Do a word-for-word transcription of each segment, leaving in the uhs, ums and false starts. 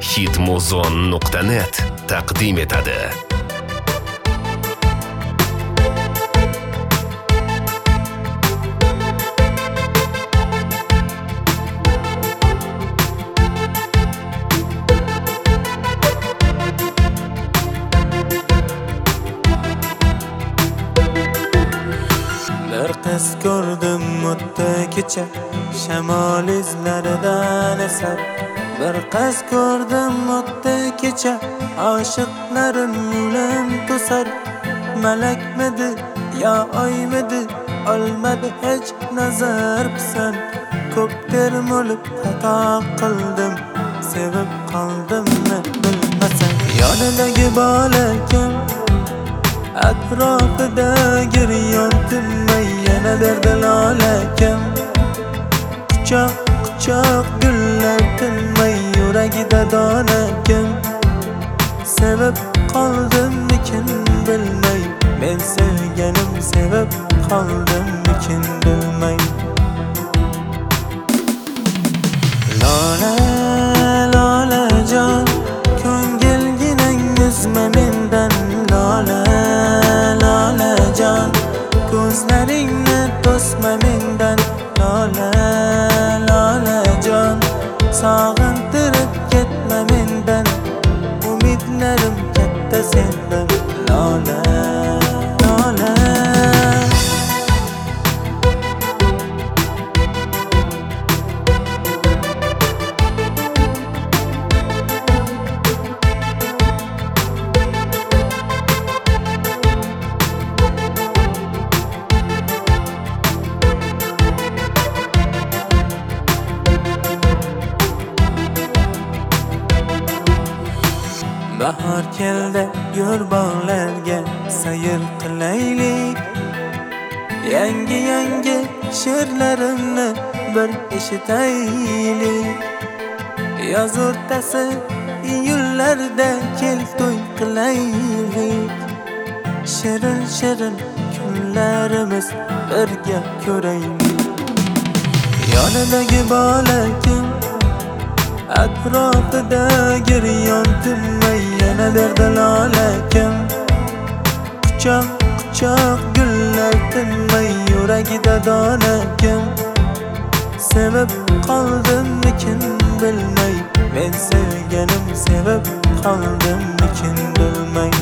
hitmuzon nuqta net taqdim etadi. Bir qiz ko'rdim o'tdi kecha, shamol izlaridan esar. Bir qiz ko'rdim o'tdi kecha, oshiqlarim yo'lim to'sar. Malakmidi yo oymidi, olmadi hech nazar pisan. Ko'p termulib xato qildim, sevib qoldimmi bilmasam. Yonidagi bola kim? Atrofida giryon tinmay yana derdi lola kim? Quchoq quchoq gullar tinmay yuragida dona kim? Sevib qoldimmikin bilmay, men sevganim sevib qoldimmikin bilmay. Lola lola jon, ko'ngilginang uzma mendan. Lola lola jon, ko'zlaringni to'sma mendan. Lola lola jon, sog'intirib ketma mendan. Umidlarim katta sendan. Lola lola bahor keldi, yur bog'larga sayr qilaylik. Yangi yangi she'rlarimni bir eshitaylik. Yoz o'rtasi iyullarda kel to'y qilaylik. Shirin shirin kunlarimiz birga ko'raylik. Yonidagi bola kim? Atrofida giryon tinmay yana derdi lola kim? Quchoq quchoq gullar tinmay yuragida dona kim? Sevib qoldimmikin bilmay, men sevganim sevib qoldimmikin bilmay.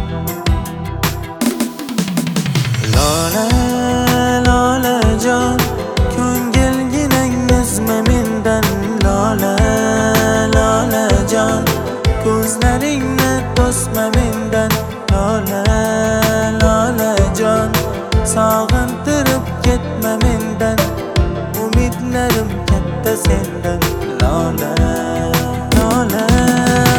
Lola lola jon, ko'ngilginang uzma mendan. Lola lola jon, ko'zlaringni to'sma mendan. Lola lola jon, sog'intirib ketma mendan. Umidlarim katta sendan. Lola lola